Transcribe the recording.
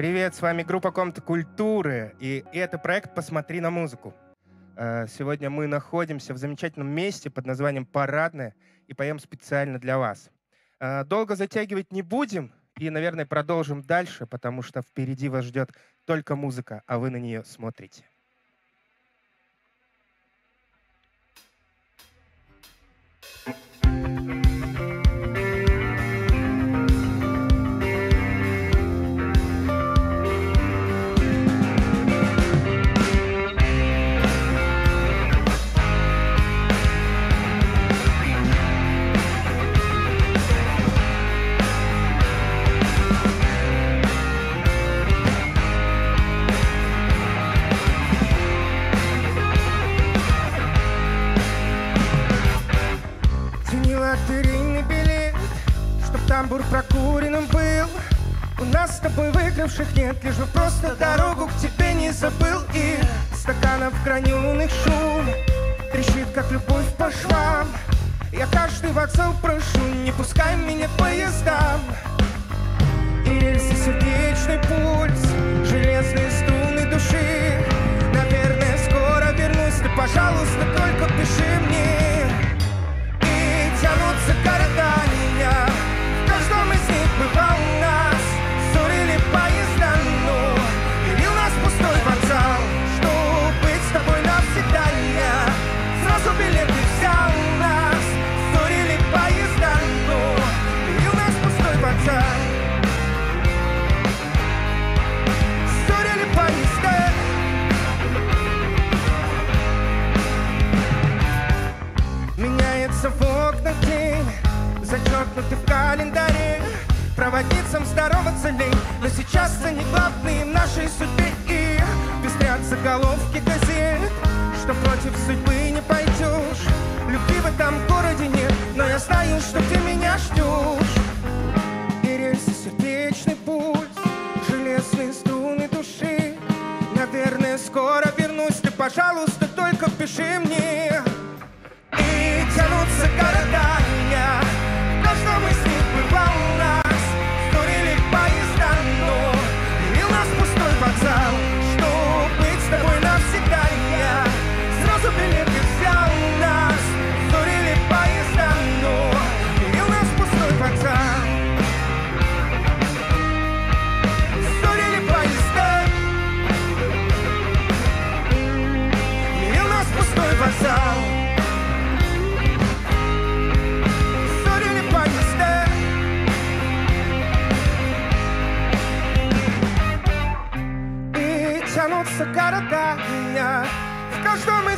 Привет, с вами группа Комната культуры, и это проект «Посмотри на музыку». Сегодня мы находимся в замечательном месте под названием «Парадное» и поем специально для вас. Долго затягивать не будем и, наверное, продолжим дальше, потому что впереди вас ждет только музыка, а вы на нее смотрите. Лотерейный билет, чтоб тамбур прокуренным был. У нас с тобой выигравших нет, лишь бы просто дорогу к тебе не забыл. И стаканов граненых шум трещит, как любовь по швам. Я каждый вокзал прошу, не пускай меня к поездам. И рельсы, сердечный пульс, железные струны души. Наверное, скоро вернусь, ты, пожалуйста, только пиши мне. Тянутся города меня, в каждом из них бывал у нас. Ссорили поезда, но или у нас пустой вокзал. Чтоб быть с тобой навсегда, я сразу билеты взял у нас. Ссорили поезда, но или у нас пустой вокзал. Ссорили поезда. Меняется в окнах день, зачеркнутый в календаре. Проводницам здороваться лень, но сейчас они главные в нашей судьбе. И пестрят заголовки газет, что против судьбы не пойдешь. Любви в этом городе нет, но я знаю, что ты меня ждешь. И рельсы, сердечный пульс, железные струны души. Наверное, скоро вернусь, ты, пожалуйста, только пиши мне. И тянутся города меня, в каждом из них бывал у нас. Ссорили поезда, но или у нас пустой вокзал. Чтоб быть с тобой навсегда, я сразу билеты взял у нас. Ссорили поезда, но или у нас пустой вокзал. Ссорили поезда, или у нас пустой вокзал. Тянутся города меня, в каждом